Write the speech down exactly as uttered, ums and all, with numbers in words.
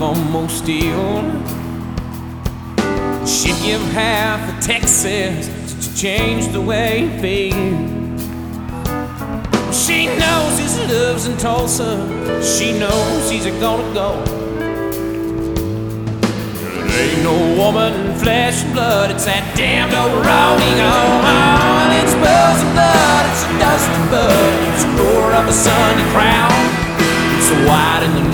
almost steel. She'd give half of Texas to change the way he feels. She knows his love's in Tulsa. She knows he's gonna go. There ain't no woman, flesh and blood. It's that damned old rolling on. It's buzz and blood. It's a dusty bud. It's the roar of a Sunday crowd. It's a white in the